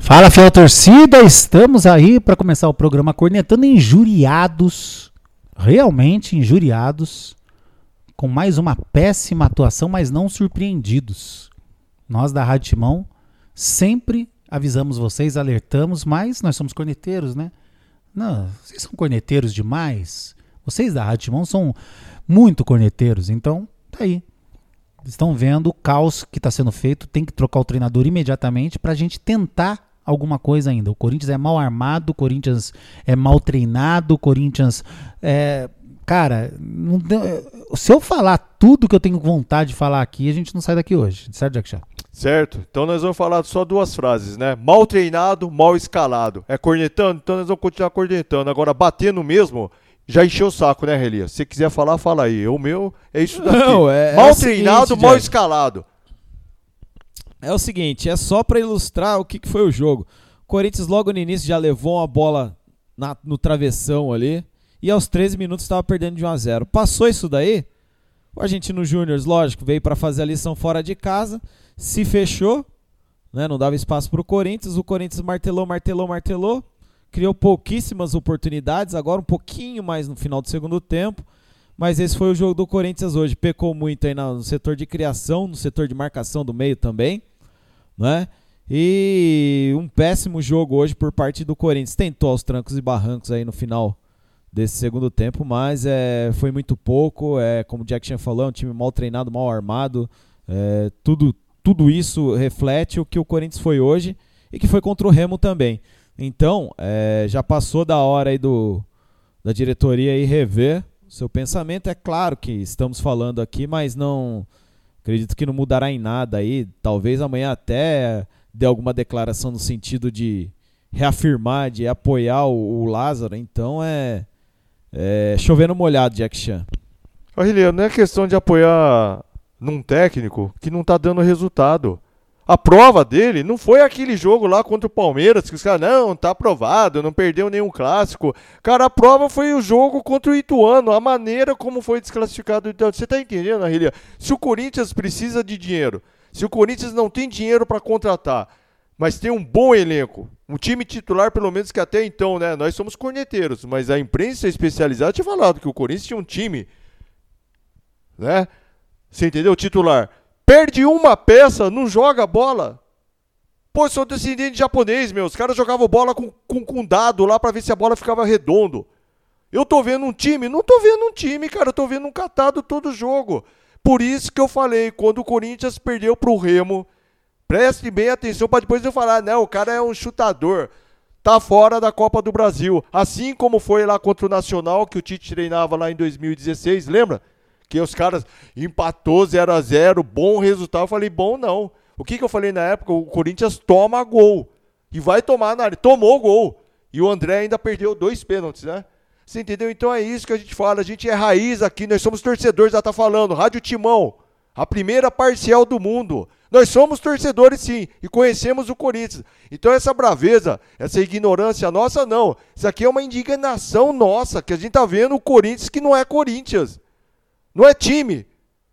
Fala, fiel torcida, estamos aí para começar o programa Cornetando Injuriados, realmente injuriados, com mais uma péssima atuação, mas não surpreendidos. Nós da Rádio Timão sempre avisamos vocês, alertamos, mas nós somos corneteiros, né? Não, vocês são corneteiros demais. Vocês da Rádio Timão são muito corneteiros, então tá aí. Estão vendo o caos que está sendo feito, tem que trocar o treinador imediatamente para a gente tentar alguma coisa ainda. O Corinthians é mal armado, o Corinthians é mal treinado, o Corinthians cara, não, se eu falar tudo que eu tenho vontade de falar aqui, a gente não sai daqui hoje, certo, Jack Chan? Certo, então nós vamos falar só duas frases, né? Mal treinado, mal escalado. É cornetando? Então nós vamos continuar cornetando. Agora, batendo mesmo, já encheu o saco, né, Relia? Se você quiser falar, fala aí. O meu é isso daqui. Não, mal o treinado, seguinte, mal Jack. escalado. É o seguinte, é só pra ilustrar o que foi o jogo. O Corinthians logo no início já levou uma bola no travessão ali e aos 13 minutos estava perdendo de 1-0. Passou isso daí, o Argentino Júnior, lógico, veio para fazer a lição fora de casa, se fechou, né, não dava espaço pro Corinthians, o Corinthians martelou, criou pouquíssimas oportunidades, agora um pouquinho mais no final do segundo tempo, mas esse foi o jogo do Corinthians hoje. Pecou muito aí no setor de criação, no setor de marcação do meio também, né? E um péssimo jogo hoje por parte do Corinthians. Tentou aos trancos e barrancos aí no final desse segundo tempo, mas foi muito pouco. Como o Jack Chan falou, é um time mal treinado, mal armado. Tudo isso reflete o que o Corinthians foi hoje e que foi contra o Remo também. Então, já passou da hora aí da diretoria aí rever seu pensamento. É claro que estamos falando aqui, mas não acredito que não mudará em nada aí. Talvez amanhã até dê alguma declaração no sentido de reafirmar, de apoiar o Lázaro. Então chover no molhado, Jack Chan. Relia, não é questão de apoiar num técnico que não tá dando resultado. A prova dele não foi aquele jogo lá contra o Palmeiras, que os caras, não, tá aprovado, não perdeu nenhum clássico. Cara, a prova foi o jogo contra o Ituano, a maneira como foi desclassificado o Ituano. Você tá entendendo, Arelia? Se o Corinthians precisa de dinheiro, se o Corinthians não tem dinheiro para contratar, mas tem um bom elenco, um time titular pelo menos que até então, né, nós somos corneteiros, mas a imprensa especializada tinha falado que o Corinthians tinha um time, né? Você entendeu? Titular. Perde uma peça, não joga bola. Pô, eu sou descendente de japonês, meu. Os caras jogavam bola com dado lá pra ver se a bola ficava redondo. Eu tô vendo um time? Não tô vendo um time, cara. Eu tô vendo um catado todo jogo. Por isso que eu falei, quando o Corinthians perdeu pro Remo, preste bem atenção pra depois eu falar, não, o cara é um chutador. Tá fora da Copa do Brasil. Assim como foi lá contra o Nacional, que o Tite treinava lá em 2016, lembra? Que os caras empatou 0-0, bom resultado. Eu falei, bom não. O que eu falei na época? O Corinthians toma gol. E vai tomar na área. Tomou gol. E o André ainda perdeu 2 pênaltis, né? Você entendeu? Então é isso que a gente fala. A gente é raiz aqui. Nós somos torcedores, já tá falando. Rádio Timão. A primeira parcial do mundo. Nós somos torcedores sim. E conhecemos o Corinthians. Então essa braveza, essa ignorância nossa, não. Isso aqui é uma indignação nossa. Que a gente tá vendo o Corinthians que não é Corinthians. Não é time.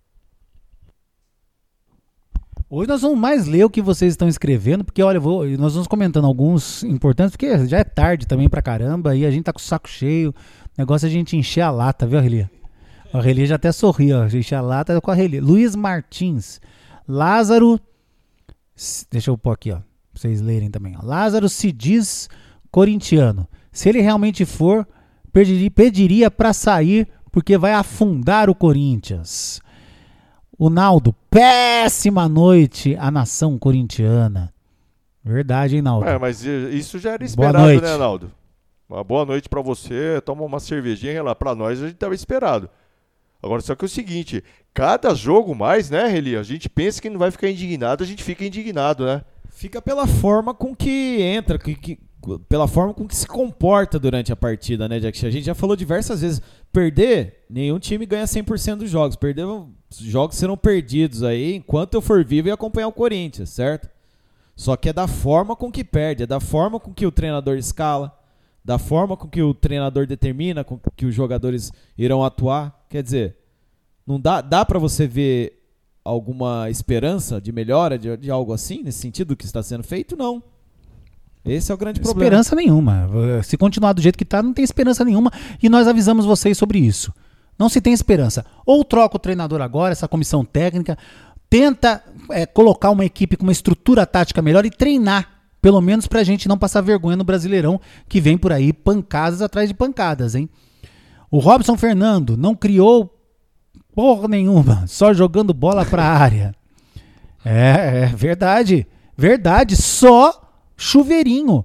Hoje nós vamos mais ler o que vocês estão escrevendo, porque olha, nós vamos comentando alguns importantes, porque já é tarde também pra caramba, e a gente tá com o saco cheio. O negócio é a gente encher a lata, viu, Relia? A Relia já até sorriu, ó. Encher a lata com a Relia. Luiz Martins. Lázaro. Deixa eu pôr aqui, ó. Pra vocês lerem também, ó. Lázaro se diz corintiano. Se ele realmente for, pediria pra sair, porque vai afundar o Corinthians. O Naldo, péssima noite à nação corintiana. Verdade, hein, Naldo? Mas isso já era esperado, né, Naldo? Uma boa noite pra você, toma uma cervejinha lá. Pra nós a gente tava esperado. Agora, só que é o seguinte, cada jogo mais, né, Relia? A gente pensa que não vai ficar indignado, a gente fica indignado, né? Fica pela forma com que entra, pela forma com que se comporta durante a partida, né, Jack? A gente já falou diversas vezes, perder, nenhum time ganha 100% dos jogos. Perder, os jogos serão perdidos aí enquanto eu for vivo e acompanhar o Corinthians, certo? Só que é da forma com que perde, é da forma com que o treinador escala, da forma com que o treinador determina, com que os jogadores irão atuar. Quer dizer, não dá pra você ver alguma esperança de melhora de algo assim, nesse sentido do que está sendo feito? Não. Esse é o grande problema. Esperança nenhuma. Se continuar do jeito que tá, não tem esperança nenhuma. E nós avisamos vocês sobre isso. Não se tem esperança. Ou troca o treinador agora, essa comissão técnica, tenta colocar uma equipe com uma estrutura tática melhor e treinar, pelo menos pra gente não passar vergonha no Brasileirão, que vem por aí pancadas atrás de pancadas, hein? O Robson Fernando não criou porra nenhuma, só jogando bola pra área. É verdade. Verdade, só chuveirinho.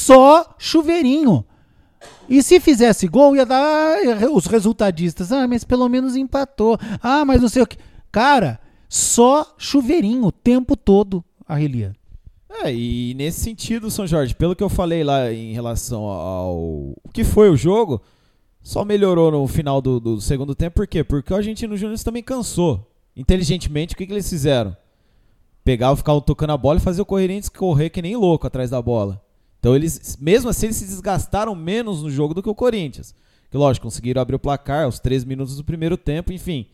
E se fizesse gol, ia dar os resultadistas. Mas pelo menos empatou. Mas não sei o que. Cara, só chuveirinho o tempo todo, Arrelia. E nesse sentido, São Jorge, pelo que eu falei lá em relação ao que foi o jogo, só melhorou no final do segundo tempo. Por quê? Porque o Argentino Júnior também cansou. Inteligentemente, o que eles fizeram? Pegavam, ficavam tocando a bola e faziam o Corinthians correr que nem louco atrás da bola. Então, eles, mesmo assim, eles se desgastaram menos no jogo do que o Corinthians. Que, lógico, conseguiram abrir o placar aos 3 minutos do primeiro tempo, enfim.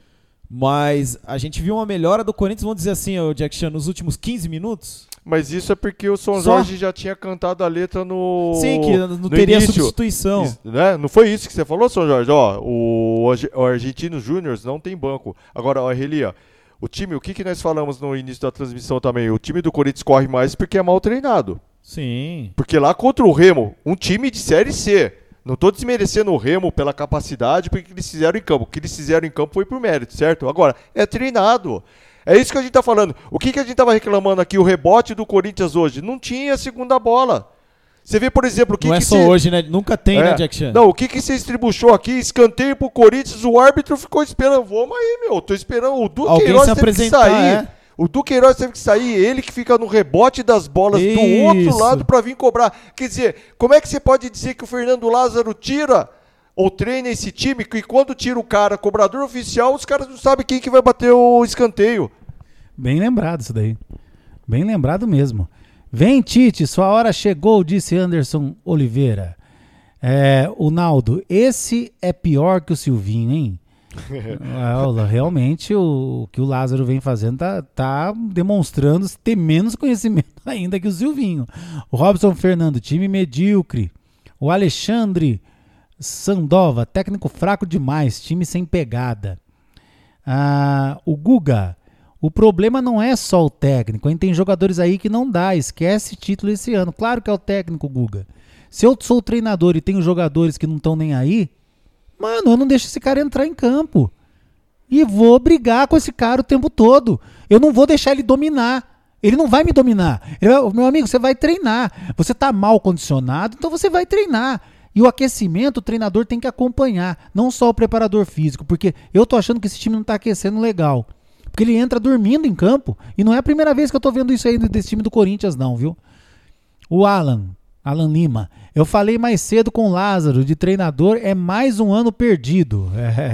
Mas a gente viu uma melhora do Corinthians, vamos dizer assim, o Jack Chan, nos últimos 15 minutos. Mas isso é porque o São Jorge já tinha cantado a letra no Sim, que não teria início, substituição. Né? Não foi isso que você falou, São Jorge? O Argentinos Júnior não tem banco. Agora, Relia, o time, o que nós falamos no início da transmissão também? O time do Corinthians corre mais porque é mal treinado. Sim. Porque lá contra o Remo, um time de Série C, não estou desmerecendo o Remo pela capacidade, porque eles fizeram em campo. O que eles fizeram em campo foi por mérito, certo? Agora, é treinado. É isso que a gente está falando. O que a gente estava reclamando aqui, o rebote do Corinthians hoje? Não tinha segunda bola. Você vê, por exemplo, o que não é só hoje, né? Nunca tem, né, Jack Chan? Não, o que você estribuchou aqui, escanteio pro Corinthians, o árbitro ficou esperando. Vamos aí, meu, tô esperando. O Duqueiroz teve que sair. O Duqueiroz teve que sair, ele que fica no rebote das bolas do outro lado pra vir cobrar. Quer dizer, como é que você pode dizer que o Fernando Lázaro tira ou treina esse time, que quando tira o cara, cobrador oficial, os caras não sabem quem que vai bater o escanteio? Bem lembrado isso daí. Bem lembrado mesmo. Vem, Tite, sua hora chegou, disse Anderson Oliveira. O Naldo, esse é pior que o Silvinho, hein? Realmente o que o Lázaro vem fazendo tá demonstrando ter menos conhecimento ainda que o Silvinho. O Robson Fernando, time medíocre. O Alexandre Sandova, técnico fraco demais, time sem pegada. O Guga, o problema não é só o técnico, hein? Tem jogadores aí que não dá, esquece título esse ano. Claro que é o técnico, Guga. Se eu sou o treinador e tenho jogadores que não estão nem aí, mano, eu não deixo esse cara entrar em campo. E vou brigar com esse cara o tempo todo. Eu não vou deixar ele dominar. Ele não vai me dominar. Meu amigo, você vai treinar. Você tá mal condicionado, então você vai treinar. E o aquecimento, o treinador tem que acompanhar. Não só o preparador físico. Porque eu tô achando que esse time não tá aquecendo legal. Porque ele entra dormindo em campo. E não é a primeira vez que eu tô vendo isso aí desse time do Corinthians, não, viu? O Alan Lima. Eu falei mais cedo com o Lázaro, de treinador, é mais um ano perdido.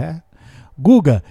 Guga,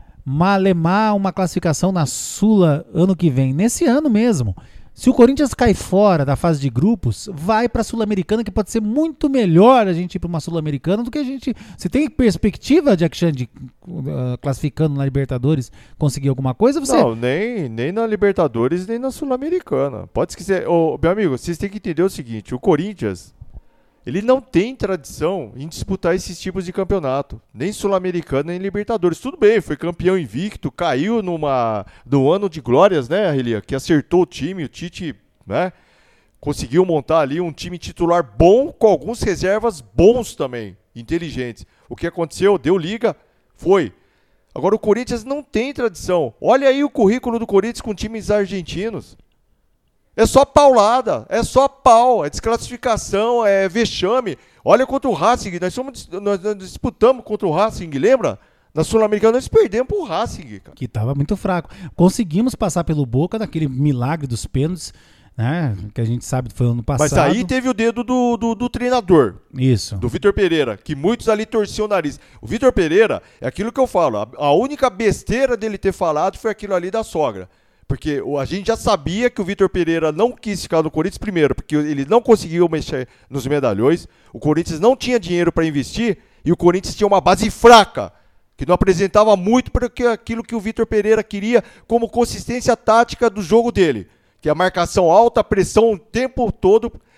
malemar uma classificação na Sula ano que vem. Nesse ano mesmo. Se o Corinthians cai fora da fase de grupos, vai para a Sul-Americana, que pode ser muito melhor a gente ir para uma Sul-Americana do que a gente... Você tem perspectiva, Jack Chan, de classificando na Libertadores, conseguir alguma coisa? Não, nem na Libertadores, nem na Sul-Americana. Pode esquecer. Meu amigo, vocês têm que entender o seguinte, o Corinthians, ele não tem tradição em disputar esses tipos de campeonato. Nem Sul-Americana, nem Libertadores. Tudo bem, foi campeão invicto, caiu no ano de glórias, né, Relia? Que acertou o time, o Tite, né? Conseguiu montar ali um time titular bom, com alguns reservas bons também, inteligentes. O que aconteceu? Deu liga, foi. Agora o Corinthians não tem tradição. Olha aí o currículo do Corinthians com times argentinos. É só paulada, é só pau, é desclassificação, é vexame. Olha contra o Racing, nós disputamos contra o Racing, lembra? Na Sul-Americana nós perdemos pro Racing, cara. Que estava muito fraco. Conseguimos passar pelo Boca naquele milagre dos pênaltis, né? Que a gente sabe que foi ano passado. Mas aí teve o dedo do treinador. Isso. Do Vitor Pereira, que muitos ali torciam o nariz. O Vitor Pereira, é aquilo que eu falo, a única besteira dele ter falado foi aquilo ali da sogra. Porque a gente já sabia que o Vitor Pereira não quis ficar no Corinthians primeiro, porque ele não conseguiu mexer nos medalhões, o Corinthians não tinha dinheiro para investir e o Corinthians tinha uma base fraca, que não apresentava muito para aquilo que o Vitor Pereira queria como consistência tática do jogo dele, que é a marcação alta, a pressão o tempo todo,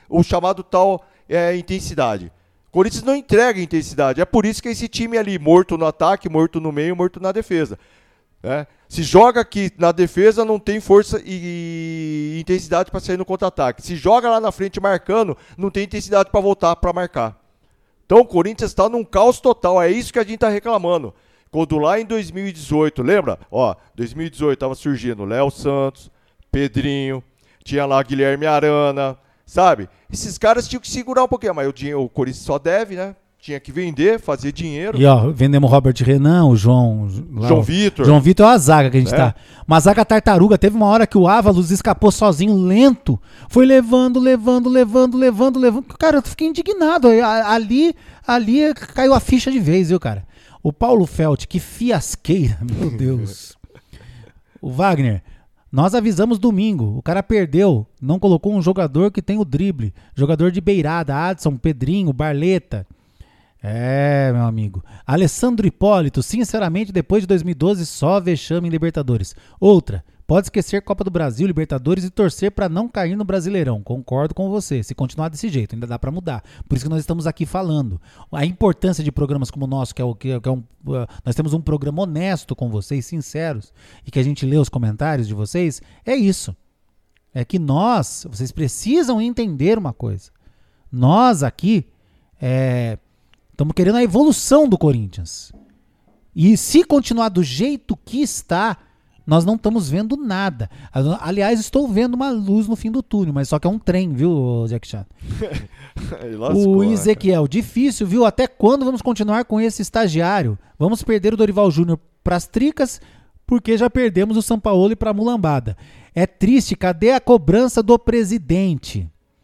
o chamado tal intensidade. O Corinthians não entrega intensidade. É por isso que esse time ali, morto no ataque, morto no meio, morto na defesa. Se joga aqui na defesa, não tem força e intensidade para sair no contra-ataque. Se joga lá na frente marcando, não tem intensidade para voltar para marcar. Então o Corinthians está num caos total. É isso que a gente está reclamando. Quando lá em 2018, lembra? 2018 estava surgindo Léo Santos, Pedrinho, tinha lá Guilherme Arana, sabe? Esses caras tinham que segurar um pouquinho, mas o Corinthians só deve, né? Tinha que vender, fazer dinheiro. E vendemos o Robert Renan, o João Vitor. João Vitor é uma zaga que a gente tá. Uma zaga tartaruga. Teve uma hora que o Ávalos escapou sozinho, lento. Foi levando. Cara, eu fiquei indignado. Ali caiu a ficha de vez, viu, cara? O Paulo Felt, que fiasqueira, meu Deus. O Wagner, nós avisamos domingo. O cara perdeu. Não colocou um jogador que tem o drible. Jogador de beirada, Adson, Pedrinho, Barleta. Meu amigo. Alessandro Hipólito, sinceramente, depois de 2012, só vexame em Libertadores. Outra, pode esquecer Copa do Brasil, Libertadores e torcer para não cair no Brasileirão. Concordo com você. Se continuar desse jeito, ainda dá para mudar. Por isso que nós estamos aqui falando. A importância de programas como o nosso, nós temos um programa honesto com vocês, sinceros, e que a gente lê os comentários de vocês, é isso. É que vocês precisam entender uma coisa. Nós aqui, estamos querendo a evolução do Corinthians. E se continuar do jeito que está, nós não estamos vendo nada. Aliás, estou vendo uma luz no fim do túnel, mas só que é um trem, viu, Jack Chan? O Ezequiel, difícil, viu? Até quando vamos continuar com esse estagiário? Vamos perder o Dorival Júnior para as tricas, porque já perdemos o Sampaoli para a mulambada. É triste, cadê a cobrança do presidente?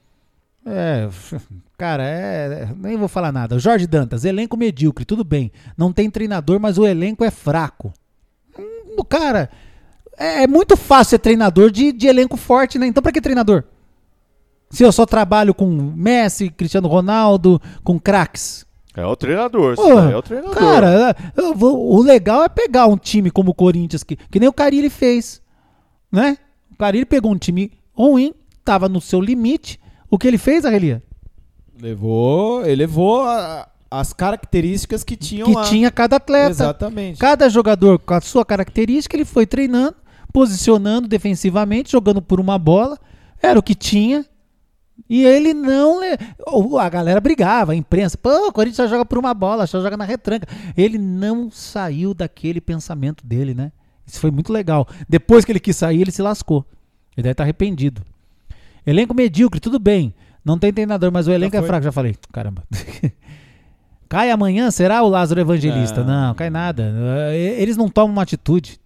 Cara, nem vou falar nada. Jorge Dantas, elenco medíocre, tudo bem. Não tem treinador, mas o elenco é fraco. Cara, é muito fácil ser treinador de elenco forte, né? Então pra que treinador? Se eu só trabalho com Messi, Cristiano Ronaldo, com craques. É o treinador, é o treinador. Cara, o legal é pegar um time como o Corinthians, que nem o Carille fez, né? O Carille pegou um time ruim, tava no seu limite. O que ele fez, Arrelia? Ele levou as características que tinham lá. Tinha cada atleta. Exatamente. Cada jogador com a sua característica, ele foi treinando, posicionando defensivamente, jogando por uma bola. Era o que tinha. E ele não... A galera brigava, a imprensa. Pô, o Corinthians só joga por uma bola, só joga na retranca. Ele não saiu daquele pensamento dele, né? Isso foi muito legal. Depois que ele quis sair, ele se lascou. Ele deve estar arrependido. Elenco medíocre, tudo bem. Não tem treinador, mas o elenco é fraco. Já falei. Caramba. Cai amanhã? Será o Lázaro Evangelista? Não, cai nada. Eles não tomam uma atitude.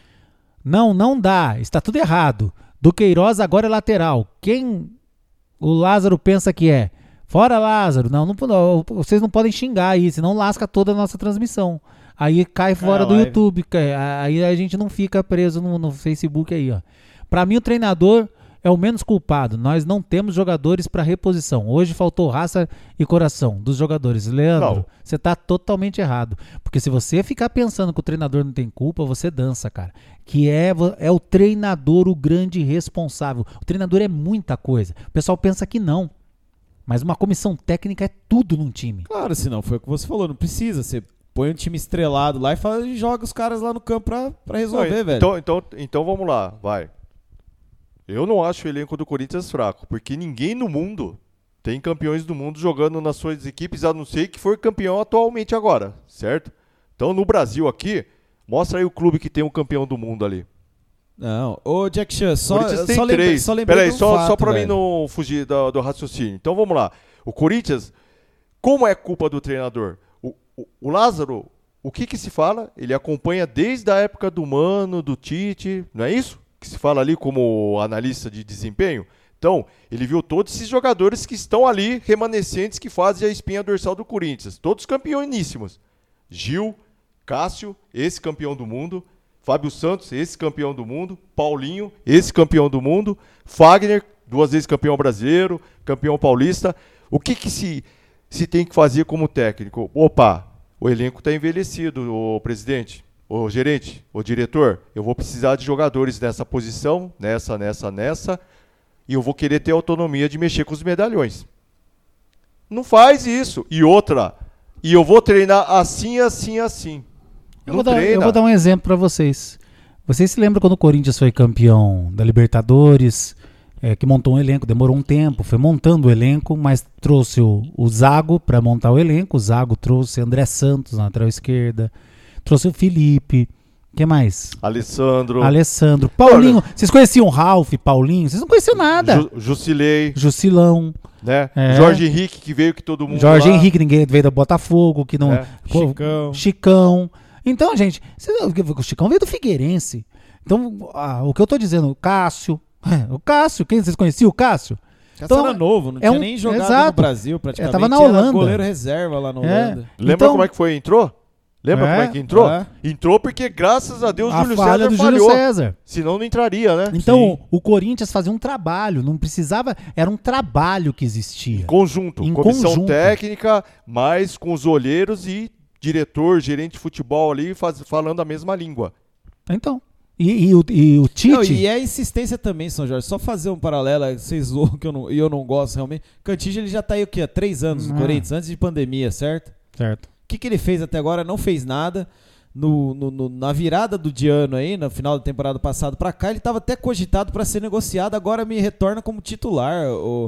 Não dá. Está tudo errado. Do Queiroz agora é lateral. Quem o Lázaro pensa que é? Fora Lázaro. Não, vocês não podem xingar aí, senão lasca toda a nossa transmissão. Aí cai fora do YouTube. Aí a gente não fica preso no Facebook aí, ó. Pra mim o treinador é o menos culpado. Nós não temos jogadores para reposição. Hoje faltou raça e coração dos jogadores. Leandro, você tá totalmente errado. Porque se você ficar pensando que o treinador não tem culpa, você dança, cara. Que é o treinador o grande responsável. O treinador é muita coisa. O pessoal pensa que não. Mas uma comissão técnica é tudo num time. Claro, se não, foi o que você falou. Não precisa. Você põe um time estrelado lá e joga os caras lá no campo pra resolver, velho. Então vamos lá, vai. Eu não acho o elenco do Corinthians fraco, porque ninguém no mundo tem campeões do mundo jogando nas suas equipes, a não ser que for campeão atualmente agora, certo? Então no Brasil aqui, mostra aí o clube que tem um campeão do mundo ali. Não, ô Jack Chan, só lembrei. Peraí, só pra mim não fugir do raciocínio. Então vamos lá. O Corinthians, como é culpa do treinador? O Lázaro, o que se fala? Ele acompanha desde a época do Mano, do Tite, não é isso? Que se fala ali como analista de desempenho. Então, ele viu todos esses jogadores que estão ali, remanescentes, que fazem a espinha dorsal do Corinthians. Todos campeões. Gil, Cássio, esse campeão do mundo. Fábio Santos, esse campeão do mundo. Paulinho, esse campeão do mundo. Fagner, 2 vezes campeão brasileiro, campeão paulista. O que se tem que fazer como técnico? Opa, o elenco está envelhecido, o presidente. O gerente, o diretor, eu vou precisar de jogadores nessa posição, nessa, e eu vou querer ter autonomia de mexer com os medalhões. Não faz isso. E outra, e eu vou treinar assim, assim, assim. Eu vou dar um exemplo para vocês. Vocês se lembram quando o Corinthians foi campeão da Libertadores, que montou um elenco, demorou um tempo, foi montando o elenco, mas trouxe o Zago para montar o elenco, o Zago trouxe André Santos na lateral esquerda, trouxe o Felipe, que mais? Alessandro, Paulinho. Vocês conheciam o Ralf, Paulinho? Vocês não conheciam nada. Jusilão. Né? Jorge Henrique, que veio que todo mundo Jorge Henrique, ninguém veio do Botafogo, que não... Chicão. Então, gente, o Chicão veio do Figueirense. Então, o que eu tô dizendo, o Cássio, quem vocês conheciam o Cássio? Então, era novo, não tinha nem jogado no Brasil praticamente. Tava na Holanda. Era goleiro reserva lá na Holanda. Lembra como é que foi? Entrou? Lembra como é que entrou? Entrou porque, graças a Deus, o Júlio César falhou. Júlio César. Senão não entraria, né? Então, o Corinthians fazia um trabalho, não precisava... Era um trabalho que existia. Em comissão técnica, mas com os olheiros e diretor, gerente de futebol ali, falando a mesma língua. Então... E o Tite... Não, e a insistência também, São Jorge. Só fazer um paralelo, vocês zoam que eu não gosto realmente. Cantígio, ele já tá aí o quê? Há 3 anos no Corinthians, antes de pandemia, certo? Certo. O que ele fez até agora? Não fez nada. Na virada do ano aí, no final da temporada passada pra cá, ele tava até cogitado pra ser negociado, agora me retorna como titular.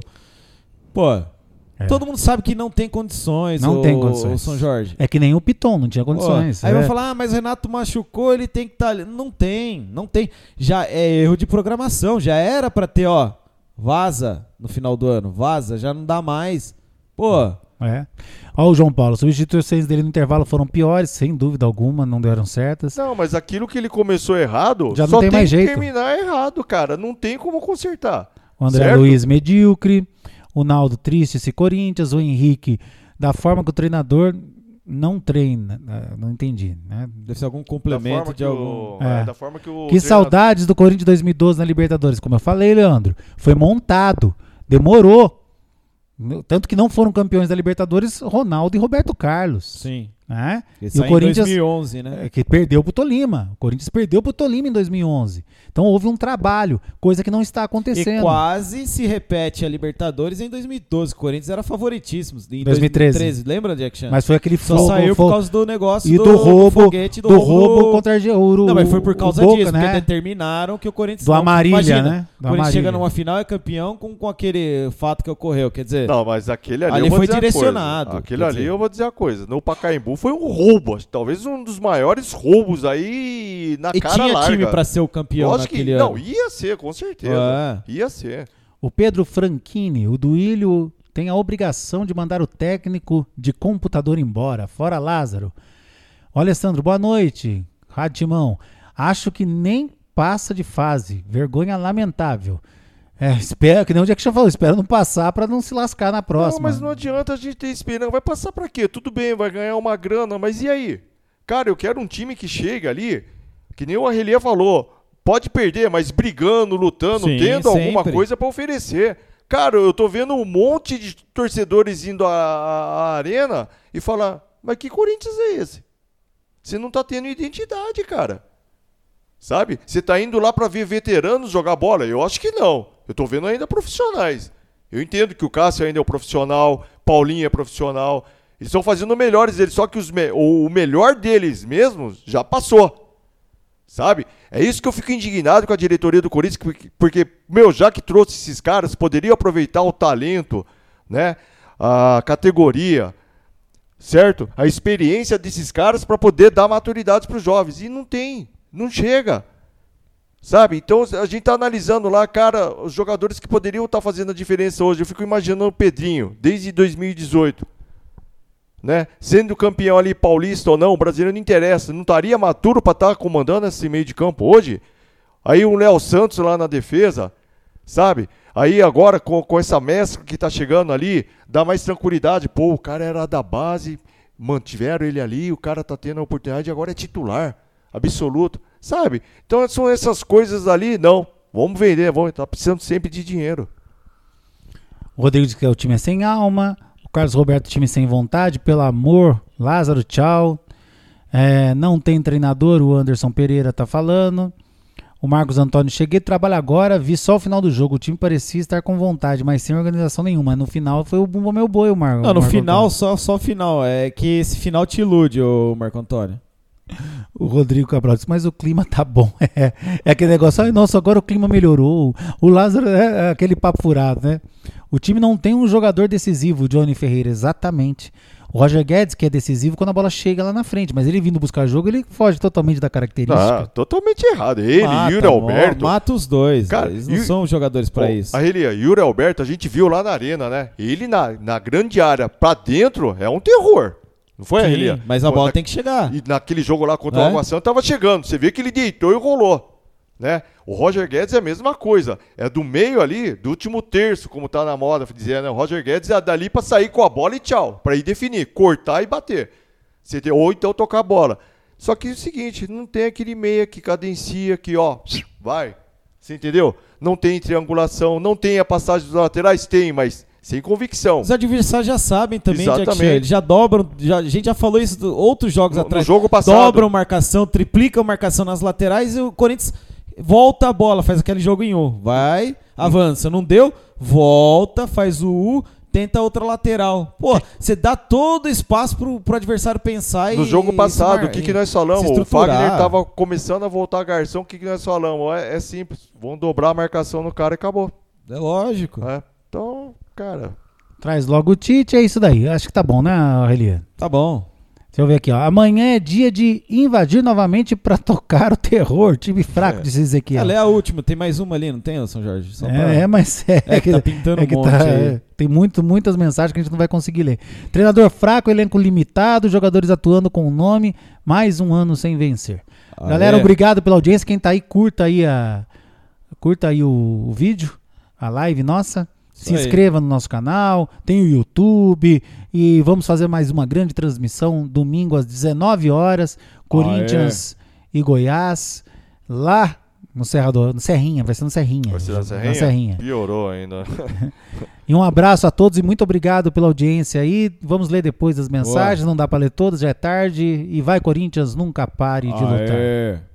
Todo mundo sabe que não tem condições. Não tem condições. O São Jorge. É que nem o Piton, não tinha condições. Aí vai falar, mas o Renato machucou, ele tem que estar ali. Não tem. Já é erro de programação, já era pra ter, vaza no final do ano, já não dá mais. Ó, o João Paulo, as substituições dele no intervalo foram piores, sem dúvida alguma, não deram certas. Não, mas aquilo que ele começou errado, já não tem mais jeito. Terminar errado, cara. Não tem como consertar. O André Luiz medíocre, o Naldo triste esse Corinthians, o Henrique, da forma que o treinador não treina, não entendi, né? Deve ser algum complemento de algum... Da forma que o treinador... saudades do Corinthians 2012 na Libertadores, como eu falei, Leandro, foi montado, demorou. Tanto que não foram campeões da Libertadores Ronaldo e Roberto Carlos. Sim. Né? E o Corinthians em 2011, né? Que perdeu pro Tolima. O Corinthians perdeu pro Tolima em 2011. Então houve um trabalho, coisa que não está acontecendo. E quase se repete a Libertadores em 2012. O Corinthians era favoritíssimo. Em 2013. Lembra, Jack Chan? Mas foi aquele fogo. Só saiu por causa do negócio e do roubo contra o Não, mas foi por causa Boca, disso, né? Porque determinaram que o Corinthians... Do Amarília, imagina, né? O Corinthians chega numa final e é campeão com aquele fato que ocorreu. Quer dizer... Não, mas aquele ali foi direcionado. Aquele ali eu vou dizer a coisa. No Pacaembu foi um roubo. Talvez um dos maiores roubos aí na cara larga. E tinha time pra ser o campeão naquele ano. Não, ia ser, com certeza. Ia ser. O Pedro Franchini, o Duílio, tem a obrigação de mandar o técnico de computador embora. Fora Lázaro. Ó, Alessandro, boa noite. Rádio Timão. Acho que nem passa de fase. Vergonha lamentável. Espera, que nem o Jackson falou, espera não passar pra não se lascar na próxima. Não, mas não adianta a gente ter esperança. Vai passar pra quê? Tudo bem, vai ganhar uma grana, mas e aí? Cara, eu quero um time que chega ali, que nem o Arrelia falou, pode perder, mas brigando, lutando, tendo alguma coisa pra oferecer. Cara, eu tô vendo um monte de torcedores indo à arena e falar, mas que Corinthians é esse? Você não tá tendo identidade, cara. Sabe? Você tá indo lá pra ver veteranos jogar bola? Eu acho que não. Eu tô vendo ainda profissionais. Eu entendo que o Cássio ainda é um profissional, Paulinho é profissional. Eles estão fazendo melhores deles, só que o melhor deles mesmos já passou. Sabe? É isso que eu fico indignado com a diretoria do Corinthians, porque, já que trouxe esses caras, poderia aproveitar o talento, né? A categoria, certo? A experiência desses caras para poder dar maturidade para os jovens. E não tem, não chega. Sabe? Então a gente tá analisando lá, cara, os jogadores que poderiam estar fazendo a diferença hoje. Eu fico imaginando o Pedrinho, desde 2018, né? Sendo campeão ali paulista ou não, o brasileiro não interessa, não estaria maturo para estar comandando esse meio de campo hoje? Aí o Léo Santos lá na defesa, sabe? Aí agora com essa mescla que tá chegando ali, dá mais tranquilidade. Pô, o cara era da base, mantiveram ele ali, o cara tá tendo a oportunidade, agora é titular absoluto. Sabe? Então são essas coisas ali, não. Vamos vender, tá precisando sempre de dinheiro. O Rodrigo diz que o time é sem alma. O Carlos Roberto, time sem vontade. Pelo amor, Lázaro, tchau. Não tem treinador, o Anderson Pereira tá falando. O Marcos Antônio, cheguei do trabalho agora, vi só o final do jogo. O time parecia estar com vontade, mas sem organização nenhuma. No final foi o Bumba Meu Boi, o Marcos. Não, no final, só o final. É que esse final te ilude, ô Marco Antônio. O Rodrigo Cabral disse, mas o clima tá bom. É aquele negócio, ai, nossa, agora o clima melhorou. O Lázaro é aquele papo furado, né? O time não tem um jogador decisivo, o Johnny Ferreira, exatamente. O Roger Guedes, que é decisivo quando a bola chega lá na frente, mas ele vindo buscar jogo, ele foge totalmente da característica. Totalmente errado. Ele, Yuri Alberto. Mata os dois. Cara, eles não são jogadores pra isso. Yuri Alberto, a gente viu lá na arena, né? Ele na grande área, pra dentro, é um terror. Não foi, Arrelia? Mas a bola tem que chegar. E naquele jogo lá contra o Água Santa, tava chegando. Você vê que ele deitou e rolou. Né? O Roger Guedes é a mesma coisa. É do meio ali, do último terço, como tá na moda dizer, né? O Roger Guedes é dali pra sair com a bola e tchau. Pra ir definir, cortar e bater. Ou então tocar a bola. Só que é o seguinte, não tem aquele meia que cadencia, que ó, vai. Você entendeu? Não tem triangulação, não tem a passagem dos laterais? Tem, mas sem convicção. Os adversários já sabem também, exatamente. Eles já dobram, a gente já falou isso outros jogos atrás. No jogo passado. Dobram marcação, triplicam marcação nas laterais e o Corinthians volta a bola, faz aquele jogo em U. Vai, avança, não deu? Volta, faz o U, tenta outra lateral. Pô, você dá todo o espaço pro adversário pensar no jogo passado, o que nós falamos? O Fagner tava começando a voltar a garçom, o que nós falamos? É simples, vão dobrar a marcação no cara e acabou. É lógico. Então, cara... Traz logo o Tite, é isso daí. Acho que tá bom, né, Aurelia? Tá bom. Deixa eu ver aqui, ó. Amanhã é dia de invadir novamente pra tocar o terror. Time fraco, disse Ezequiel. Ela é a última, tem mais uma ali, não tem, São Jorge? Mas que tá pintando um monte aí. Tem muitas mensagens que a gente não vai conseguir ler. Treinador fraco, elenco limitado, jogadores atuando com o nome, mais um ano sem vencer. Galera, obrigado pela audiência. Quem tá aí, curta aí o vídeo, a live nossa. Se inscreva no nosso canal, tem o YouTube e vamos fazer mais uma grande transmissão domingo às 19 horas, Corinthians e Goiás, lá no Serrinha, vai ser no Serrinha. Vai ser na Serrinha? Na Serrinha. Piorou ainda. E um abraço a todos e muito obrigado pela audiência aí. Vamos ler depois as mensagens, não dá para ler todas, já é tarde. E vai Corinthians, nunca pare de lutar.